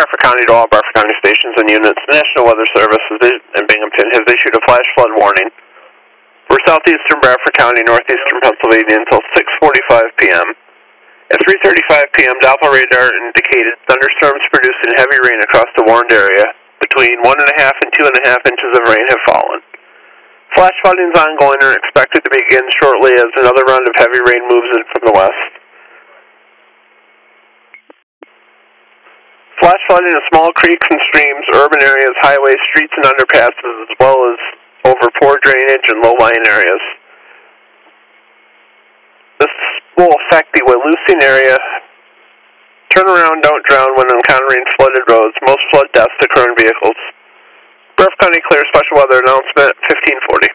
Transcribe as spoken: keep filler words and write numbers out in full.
Bradford County to all Bradford County stations and units. The National Weather Service in Binghamton has issued a flash flood warning for southeastern Bradford County, northeastern Pennsylvania until six forty-five p m At three thirty-five p m, Doppler radar indicated thunderstorms producing heavy rain across the warned area. Between one and a half and two and a half inches of rain have fallen. Flash flooding is ongoing and are expected to begin shortly as another round of heavy rain moves in from the west. Flash flooding in small creeks and streams, urban areas, highways, streets, and underpasses, as well as over poor drainage and low-lying areas. This will affect the Waylusing area. Turn around, don't drown when encountering flooded roads. Most flood deaths occur in vehicles. Bradford County clear special weather announcement, fifteen forty.